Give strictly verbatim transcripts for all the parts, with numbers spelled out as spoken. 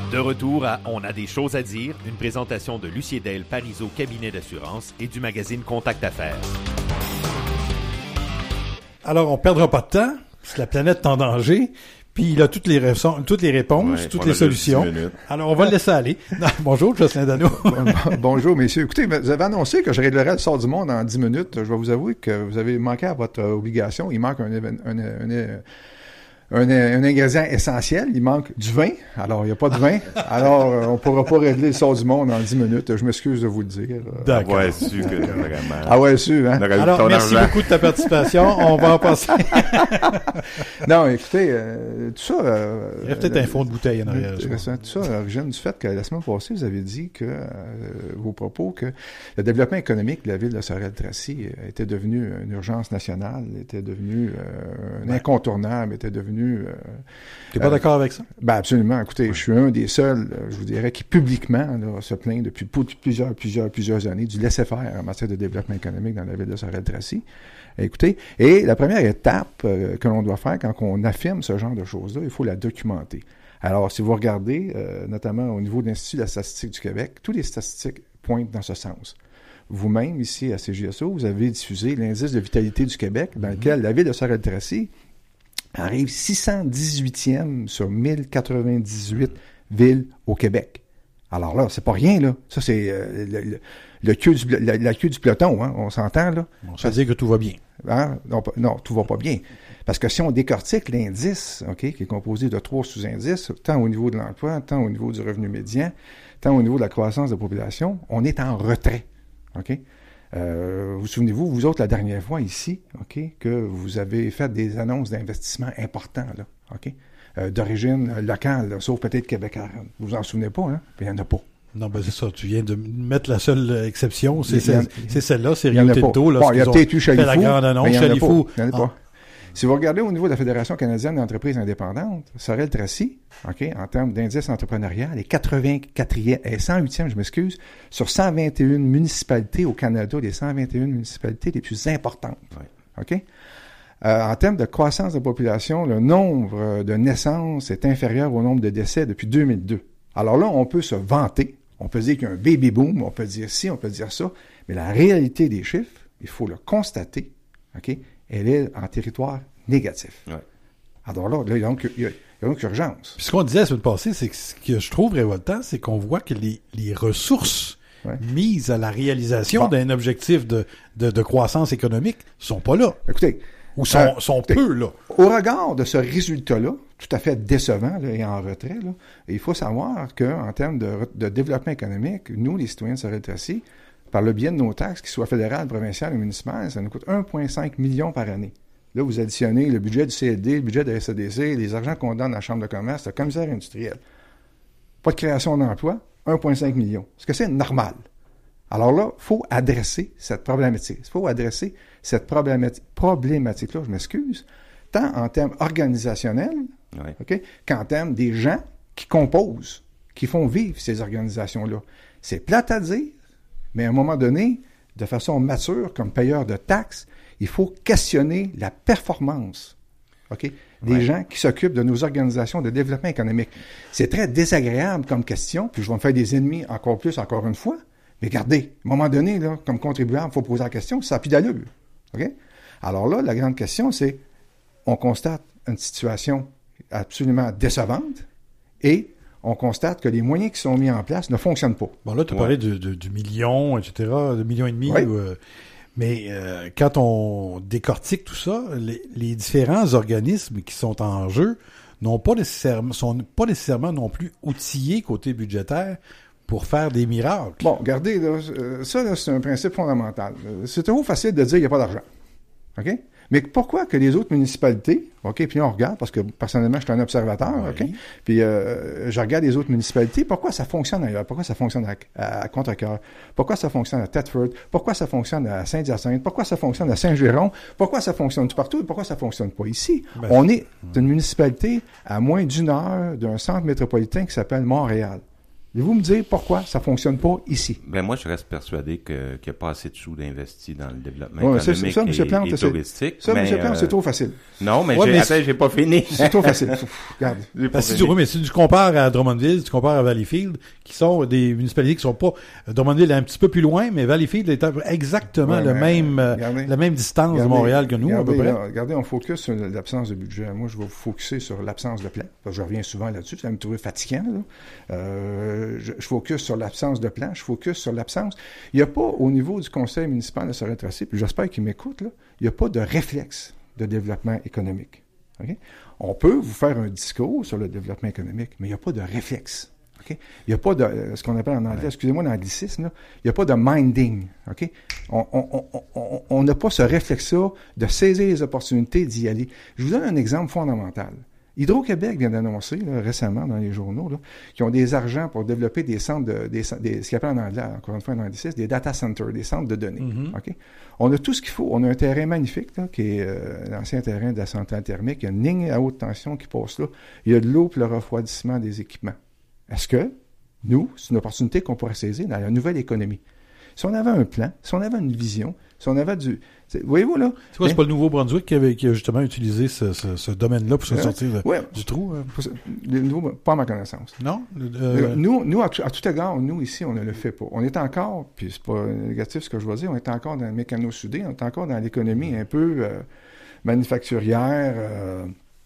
De retour à On a des choses à dire, une présentation de Lucier Del Parizeau Cabinet d'assurance et du magazine Contact Affaires. Alors, on ne perdra pas de temps, parce que la planète est en danger, puis il a toutes les, ra- toutes les réponses, ouais, toutes les solutions. Alors, on va le laisser aller. Non, bonjour, Jocelyn Dano. Bonjour, messieurs. Écoutez, vous avez annoncé que je réglerais le sort du monde en dix minutes. Je vais vous avouer que vous avez manqué à votre obligation. Il manque un, un, un, un Un, un ingrédient essentiel, il manque du vin. Alors, il n'y a pas de vin. Alors, euh, on ne pourra pas régler le sort du monde en dix minutes. Je m'excuse de vous le dire. D'accord. Ouais, su que vraiment. Ah ouais, su, hein. Alors, merci argent. beaucoup de ta participation. On va en passer. Non, écoutez, euh, tout ça... Euh, il y a peut-être un fond de bouteille en arrière. Tout ça à l'origine du fait que la semaine passée, vous avez dit que, euh, vos propos, que le développement économique de la ville de Sorel-Tracy était devenu une urgence nationale, était devenu euh, un ouais. incontournable, était devenu Euh, tu n'es pas euh, d'accord avec ça? Ben absolument. Écoutez, oui. je suis un des seuls, je vous dirais, qui publiquement là, se plaint depuis plusieurs, plusieurs, plusieurs années du laisser-faire en matière de développement économique dans la ville de Sorel-Tracy. Écoutez, et la première étape euh, que l'on doit faire quand on affirme ce genre de choses-là, il faut la documenter. Alors, si vous regardez, euh, notamment au niveau de l'Institut de la statistique du Québec, tous les statistiques pointent dans ce sens. Vous-même, ici à C J S O, vous avez diffusé l'indice de vitalité du Québec, dans mm-hmm. lequel la ville de Sorel-Tracy arrive six cent dix-huitième sur mille quatre-vingt-dix-huit villes au Québec. Alors là, c'est pas rien, là. Ça, c'est euh, le, le, le queue du, la, la queue du peloton, hein. On s'entend, là. On se dit que tout va bien. Hein? Non, non, tout va pas bien. Parce que si on décortique l'indice, OK, qui est composé de trois sous-indices, tant au niveau de l'emploi, tant au niveau du revenu médian, tant au niveau de la croissance de la population, on est en retrait. OK? Euh, vous souvenez-vous, vous autres, la dernière fois ici, OK, que vous avez fait des annonces d'investissement importants, là, OK, euh, d'origine locale, là, sauf peut-être québécois. Vous vous en souvenez pas, hein? Il n'y en a pas. Non, ben c'est ça. Tu viens de mettre la seule exception. C'est, il, il, c'est, c'est celle-là, c'est Rio Tinto. Bon, il y a peut-être eu Chalifou. La grande annonce, Chalifou. Il n'y en a pas. Si vous regardez au niveau de la Fédération canadienne d'entreprises indépendantes, Sorel-Tracy, OK, en termes d'indice entrepreneurial, est quatre-vingt-quatrième, et cent huitième, je m'excuse, sur cent vingt et une municipalités au Canada, les cent vingt et une municipalités les plus importantes. Ouais. OK? Euh, en termes de croissance de population, le nombre de naissances est inférieur au nombre de décès depuis deux mille deux. Alors là, on peut se vanter, on peut dire qu'il y a un baby boom, on peut dire ci, on peut dire ça, mais la réalité des chiffres, il faut le constater, OK? Elle est en territoire négatif. Ouais. Alors là, là, il y a donc, il y a, il y a donc urgence. Puis ce qu'on disait la semaine passée, c'est que ce que je trouve révoltant, c'est qu'on voit que les, les ressources ouais. mises à la réalisation bon. d'un objectif de, de, de croissance économique sont pas là. Écoutez. Ou sont, euh, sont écoutez, peu là. Au regard de ce résultat-là, tout à fait décevant là, et en retrait, là, il faut savoir qu'en termes de, de développement économique, nous, les citoyens de Sorel-Tracy, par le biais de nos taxes, qu'ils soient fédérales, provinciales ou municipales, ça nous coûte un virgule cinq million par année. Là, vous additionnez le budget du C L D, le budget de la S A D C, les argents qu'on donne à la Chambre de commerce, le commissaire industriel. Pas de création d'emploi, un virgule cinq million. Est-ce que c'est normal? Alors là, il faut adresser cette problématique. Il faut adresser cette problématique, problématique-là, je m'excuse, tant en termes organisationnels ouais. okay, qu'en termes des gens qui composent, qui font vivre ces organisations-là. C'est plate à dire, mais à un moment donné, de façon mature, comme payeur de taxes, il faut questionner la performance okay, des ouais. gens qui s'occupent de nos organisations de développement économique. C'est très désagréable comme question, puis je vais me faire des ennemis encore plus, encore une fois, mais regardez, à un moment donné, là, comme contribuable, il faut poser la question, ça n'a plus d'allure. Okay? Alors là, la grande question, c'est, on constate une situation absolument décevante et on constate que les moyens qui sont mis en place ne fonctionnent pas. Bon, là, tu as ouais. parlé de, de, du million, et cetera, de million et demi. Oui. Euh, mais euh, quand on décortique tout ça, les, les différents organismes qui sont en jeu n'ont pas nécessairement, sont pas nécessairement non plus outillés côté budgétaire pour faire des miracles. Bon, regardez, là, ça, là, c'est un principe fondamental. C'est trop facile de dire qu'il n'y a pas d'argent. OK? Mais pourquoi que les autres municipalités, OK, puis on regarde, parce que personnellement, je suis un observateur, oui. OK, puis euh, je regarde les autres municipalités, pourquoi ça fonctionne ailleurs? Pourquoi ça fonctionne à, à, à Contrecoeur? Pourquoi ça fonctionne à Thetford? Pourquoi ça fonctionne à Saint-Hyacinthe? Pourquoi ça fonctionne à Saint-Géron? Pourquoi ça fonctionne tout partout? Pourquoi ça fonctionne pas ici? Ben, on est une municipalité à moins d'une heure d'un centre métropolitain qui s'appelle Montréal. Voulez-vous me dire pourquoi ça fonctionne pas ici? Ben moi, je reste persuadé que, qu'il n'y a pas assez de sous d'investis dans le développement Ouais, économique ça, ça, et, Plante, et touristique. Ça, mais, M. Plante, euh, c'est trop facile. Non, mais, Ouais, j'ai, mais attends, j'ai pas fini. C'est trop facile. Regarde. J'ai pas Parce que si fini. tu, oui, mais si tu compares à Drummondville, tu compares à Valleyfield, qui sont des municipalités qui sont pas, Drummondville est un petit peu plus loin, mais Valleyfield est exactement Ouais, le mais, même, euh, regardez, la même distance regardez, de Montréal que nous, regardez, à peu près. là, regardez, on focus sur l'absence de budget. Moi, je vais vous focuser sur l'absence de plan. Parce que je reviens souvent là-dessus. Ça va me trouver fatigant, là. Euh, je, je focus sur l'absence de plan. Je focus sur l'absence. Il n'y a pas, au niveau du conseil municipal de Sorel-Tracy, puis j'espère qu'il m'écoute, là, il n'y a pas de réflexe de développement économique. Okay? On peut vous faire un discours sur le développement économique, mais il n'y a pas de réflexe. Okay? Il n'y a pas de, euh, ce qu'on appelle en anglais, ouais. excusez-moi l'anglicisme, là, il n'y a pas de minding. Okay? On on, on, on, on n'a pas ce réflexe-là de saisir les opportunités d'y aller. Je vous donne un exemple fondamental. Hydro-Québec vient d'annoncer là, récemment dans les journaux là, qu'ils ont des argents pour développer des centres de des, des ce qu'ils appellent en anglais, encore une fois en anglicisme, des data centers, des centres de données. Mm-hmm. Okay? On a tout ce qu'il faut. On a un terrain magnifique là, qui est euh, l'ancien terrain de la centrale thermique. Il y a une ligne à haute tension qui passe là. Il y a de l'eau pour le refroidissement des équipements. Est-ce que nous, c'est une opportunité qu'on pourrait saisir dans la nouvelle économie? Si on avait un plan, si on avait une vision, si on avait du... Voyez-vous, là? C'est quoi, hein? C'est pas le Nouveau-Brunswick qui, avait, qui a justement utilisé ce, ce, ce domaine-là pour se euh, sortir de, ouais, du trou? Hein? Le nouveau, pas à ma connaissance. Non? Euh, nous, nous à, tout, à tout égard, nous, ici, on ne le fait pas. On est encore, puis c'est pas négatif ce que je vais dire, on est encore dans le mécano-soudé, on est encore dans l'économie un peu euh, manufacturière. Euh,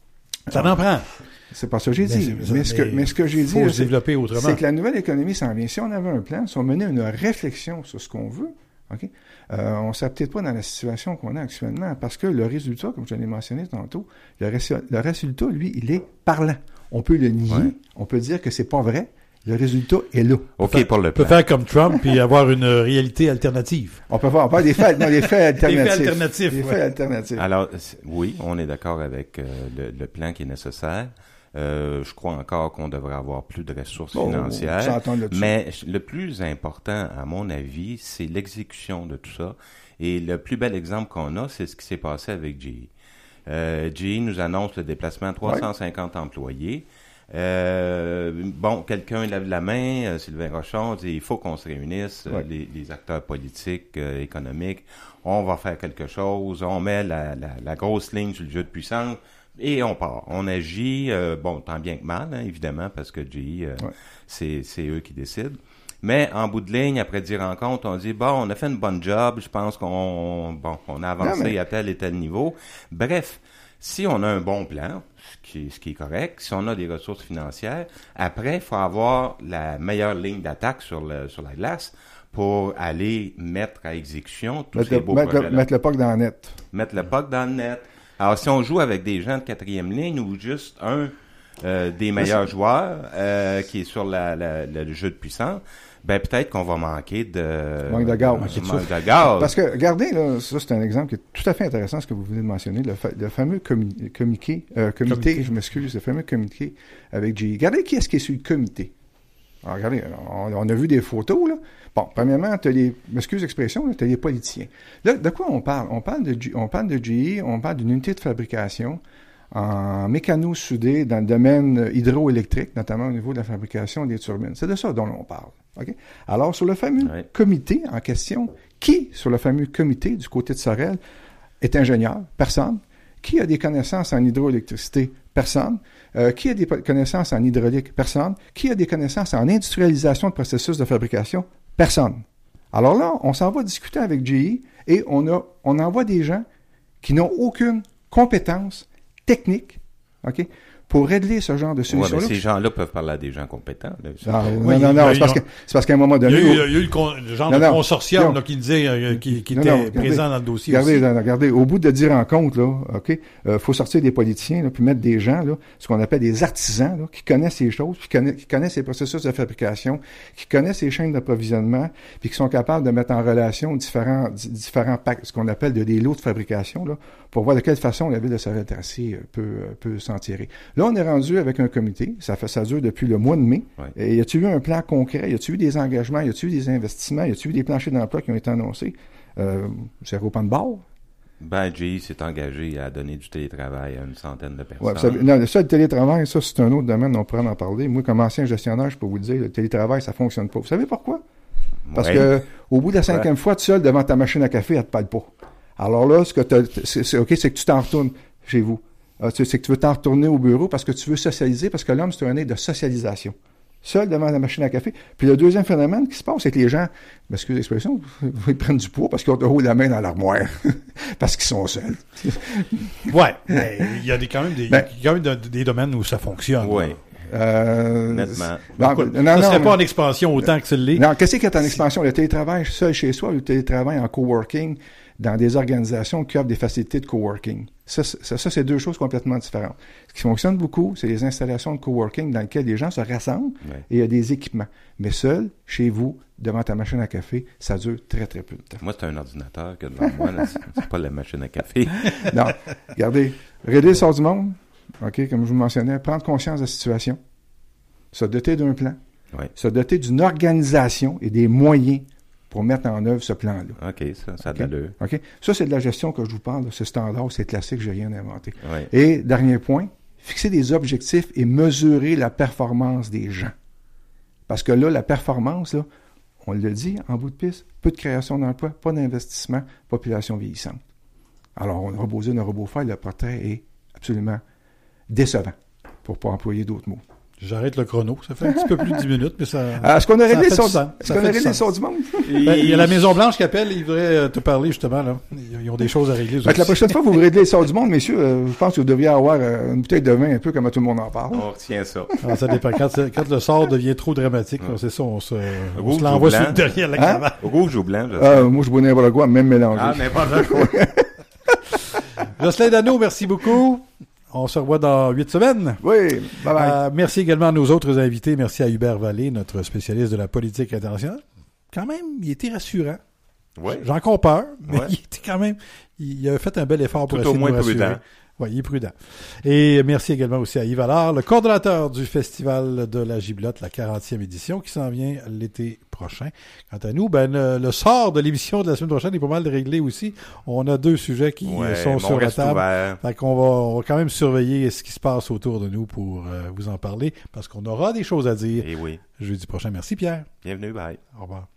ça en prend. C'est pas ça que j'ai dit. Mais, mais, ce, que, mais ce que j'ai dit, faut se développer autrement. C'est que la nouvelle économie s'en vient. Si on avait un plan, si on menait une réflexion sur ce qu'on veut, OK, euh, on ne serait peut-être pas dans la situation qu'on a actuellement, parce que le résultat, comme je l'ai mentionné tantôt, le, ré- le résultat, lui, il est parlant. On peut le nier, ouais. On peut dire que c'est pas vrai. Le résultat est là. OK faire, pour le plan. On peut faire comme Trump et avoir une réalité alternative. On peut faire, on peut faire des faits, non, des faits alternatifs. Des faits alternatifs. Des ouais. faits alternatifs. Alors, oui, on est d'accord avec euh, le, le plan qui est nécessaire. Euh, je crois encore qu'on devrait avoir plus de ressources oh, financières. Mais le plus important, à mon avis, c'est l'exécution de tout ça. Et le plus bel exemple qu'on a, c'est ce qui s'est passé avec G E. Euh, G E nous annonce le déplacement de trois cent cinquante ouais. employés. Euh, bon, quelqu'un lève la main, euh, Sylvain Rochon dit il faut qu'on se réunisse, ouais. euh, les, les acteurs politiques, euh, économiques, on va faire quelque chose, on met la, la, la grosse ligne sur le jeu de puissance et on part. On agit, euh, bon, tant bien que mal, hein, évidemment, parce que G E, euh, ouais. c'est, c'est eux qui décident. Mais en bout de ligne, après dix rencontres, on dit bon, on a fait une bonne job, je pense qu'on bon, on a avancé non, mais... à tel et tel niveau. Bref, si on a un bon plan, ce qui, ce qui est correct, si on a des ressources financières, après, il faut avoir la meilleure ligne d'attaque sur le sur la glace pour aller mettre à exécution tous mettre ces le, beaux mettre projets-là. Le, mettre le puck dans le net. Mettre le puck dans le net. Alors, si on joue avec des gens de quatrième ligne ou juste un euh, des meilleurs joueurs euh, qui est sur la, la, la, le jeu de puissance, ben peut-être qu'on va manquer de... Manque de gaz. Manquer de, manque de gaz. Parce que, regardez, là, ça c'est un exemple qui est tout à fait intéressant, ce que vous venez de mentionner, le, fa- le fameux commu- communiqué, euh, comité, comité, je m'excuse, le fameux communiqué avec G E. Regardez qui est-ce qui est sur le comité. Alors, regardez, on, on a vu des photos, là. Bon, premièrement, tu as les, m'excuse l'expression, tu as les politiciens. Là, de quoi on parle? On parle de, on parle de G E, on parle d'une unité de fabrication en mécano-soudé dans le domaine hydroélectrique, notamment au niveau de la fabrication des turbines. C'est de ça dont on parle. Okay? Alors, sur le fameux ouais. comité en question, qui, sur le fameux comité du côté de Sorel, est ingénieur? Personne. Qui a des connaissances en hydroélectricité? Personne. Euh, qui a des connaissances en hydraulique? Personne. Qui a des connaissances en industrialisation de processus de fabrication? Personne. Alors là, on s'en va discuter avec G E et on, a, on envoie des gens qui n'ont aucune compétence technique, OK, pour régler ce genre de solution-là. Ouais, mais ces gens-là peuvent parler à des gens compétents. Là, ah, oui, non, non, non, c'est parce, que, c'est parce qu'à un moment donné... Il y a eu, il y a eu le, con, le genre non, de non, consortium non, là, qui disait, euh, qui, qui non, était non, regardez, présent dans le dossier regardez, aussi. Non, regardez, au bout de dix rencontres, là, OK, euh, faut sortir des politiciens, là, puis mettre des gens, là, ce qu'on appelle des artisans, là, qui connaissent les choses, puis qui connaissent, qui connaissent les processus de fabrication, qui connaissent les chaînes d'approvisionnement, puis qui sont capables de mettre en relation différents, différents packs, ce qu'on appelle de, des lots de fabrication, là, pour voir de quelle façon la ville de Sorel-Tracy peut, peut s'en tirer. Là, on est rendu avec un comité, ça fait ça dure depuis le mois de mai. Ouais. Et y a-t-il eu un plan concret? Y a-t-il eu des engagements? Y a-t-il eu des investissements? Y a-t-il eu des planchers d'emploi qui ont été annoncés? Euh, zéro pan de barre. Ben, G E s'est engagé à donner du télétravail à une centaine de personnes. Ouais, vous savez, non, ça, le télétravail, ça, c'est un autre domaine, on pourrait en parler. Moi, comme ancien gestionnaire, je peux vous dire, le télétravail, ça fonctionne pas. Vous savez pourquoi? Parce ouais. que au bout de la cinquième ouais. fois, tu seul devant ta machine à café, elle te parle pas. Alors là, ce que t'as, c'est, c'est OK, c'est que tu t'en retournes chez vous. Euh, c'est que tu veux t'en retourner au bureau parce que tu veux socialiser, parce que l'homme, c'est un être de socialisation. Seul devant la machine à café. Puis le deuxième phénomène qui se passe, c'est que les gens, excusez l'expression, ils prennent du poids parce qu'ils ont de haut la main dans l'armoire. Parce qu'ils sont seuls. Ouais, mais il y a des, quand même des, ben, il y a quand même des domaines où ça fonctionne. Oui. Euh, Nettement. Non, non, ça ne serait non, pas en expansion autant que celui-là. Non, qu'est-ce qui est en expansion? Le télétravail seul chez soi ou le télétravail en coworking dans des organisations qui offrent des facilités de coworking. Ça, ça, ça, c'est deux choses complètement différentes. Ce qui fonctionne beaucoup, c'est les installations de coworking dans lesquelles les gens se rassemblent ouais. et il y a des équipements. Mais seul, chez vous, devant ta machine à café, ça dure très, très peu de temps. Moi, c'est un ordinateur que devant moi, là, c'est, c'est pas la machine à café. Non. Regardez, régler le sort du monde, OK, comme je vous mentionnais, prendre conscience de la situation, se doter d'un plan, ouais. se doter d'une organisation et des moyens pour mettre en œuvre ce plan-là. OK, ça, ça a okay? de l'allure. OK? Ça, c'est de la gestion que je vous parle, c'est standard, c'est classique, j'ai rien inventé. Ouais. Et, dernier point, fixer des objectifs et mesurer la performance des gens. Parce que là, la performance, là, on le dit, en bout de piste, peu de création d'emplois, pas d'investissement, population vieillissante. Alors, on a reposé un robot faire, le portrait est absolument décevant, pour pas employer d'autres mots. J'arrête le chrono. Ça fait un petit peu plus de dix minutes, mais ça. Ah, est-ce qu'on a réglé le son, est-ce qu'on a réglé le son du monde? Ben, il y a la Maison-Blanche qui appelle, ils voudraient te parler, justement, là. Ils ont des choses à régler. La prochaine fois, vous réglez le son du monde, messieurs, euh, je pense que vous devriez avoir euh, une bouteille de vin un peu comme tout le monde en parle. On retient ça. Alors, ça dépend. Quand, quand le sort devient trop dramatique, ouais. c'est ça, on se, on se l'envoie sur, derrière la cravate. Hein? Rouge ou blanc, je sais. Euh, moi, je bois n'importe quoi, même mélangé. Ah, n'importe quoi. Jocelyn Dano, merci beaucoup. On se revoit dans huit semaines. Oui, bye bye. Euh, merci également à nos autres invités. Merci à Hubert Vallée, notre spécialiste de la politique internationale. Quand même, il était rassurant. Oui. J'en ai encore peur, mais ouais. il était quand même... Il a fait un bel effort pour Tout essayer au moins de nous rassurer. prudent. Oui, il est prudent. Et merci également aussi à Yves Allard, le coordonnateur du Festival de la Giblotte, la quarantième édition, qui s'en vient l'été prochain. Quant à nous, ben le, le sort de l'émission de la semaine prochaine est pas mal réglé aussi. On a deux sujets qui ouais, sont sur la table. Ouvert. Fait qu'on va, on va quand même surveiller ce qui se passe autour de nous pour euh, vous en parler, parce qu'on aura des choses à dire. Et oui. Jeudi prochain. Merci Pierre. Bienvenue, bye. Au revoir.